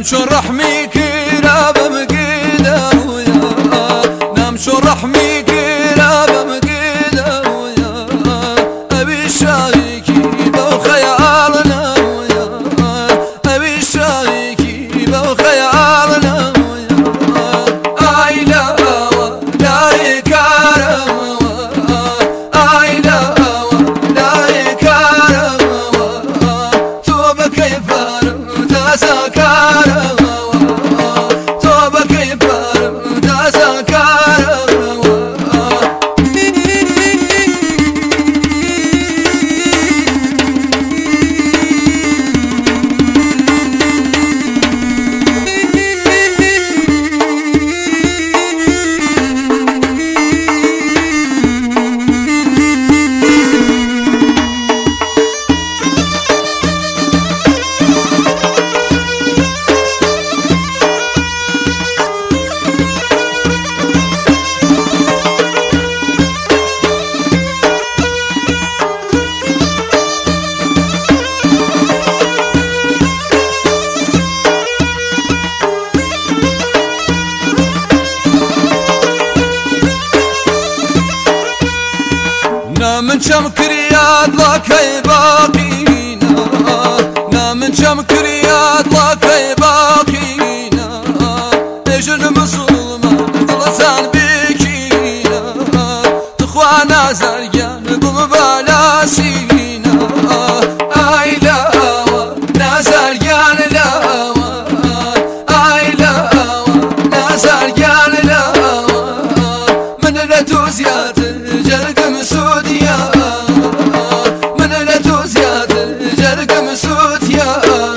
نمشو رحمي كلاب مقيدة ويا نمشو رحمي كلاب مقيدة ويا أبي شاريكي بو خيالنا ويا أبي شاريكي بو خيالنا ويا آي لا لا يكارم آي لا لا يكارم توبة كيف تسكر توبة كيف تسكر من شمكر يا ضلك باقينا من شمكر يا ضلك باقينا اجل مسلمة ضلسان بكينا تخوانا زرقان بمبالا سينا اي لا نازرقان لا اي لا نازرقان لا من لتوزيات جرق مسوديا من لتوزيات جرق مسوديا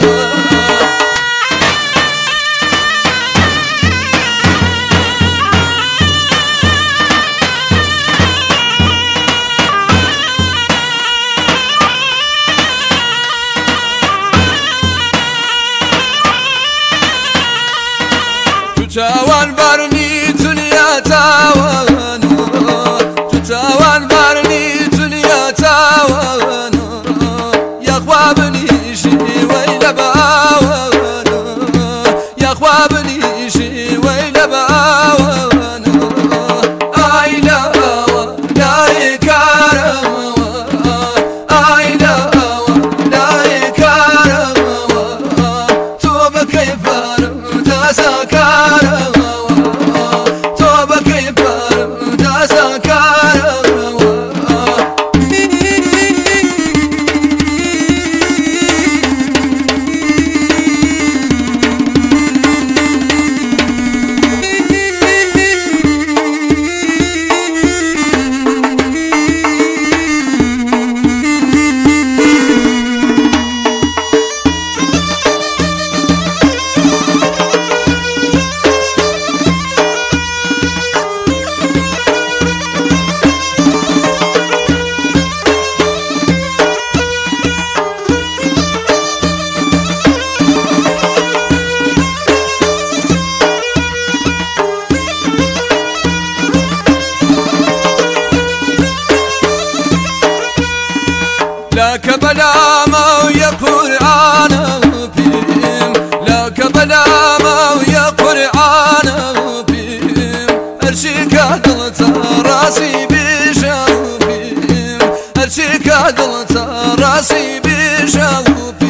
تتاوان برني دنيا تاوان تتاوان برني دنيا تاوان يا خوابني شي ويل باوان يا خوابني شي ويل باوان اي لا لا يكرم اي لا لا يكرم توبة كيف تسكر توبة كيف تسكر لك بلا ما ويا قرآن بهم لك بلا ما ويا قرآن بهم أرشيك عدلت راسي بشوفهم أرشيك عدلت راسي بشوفهم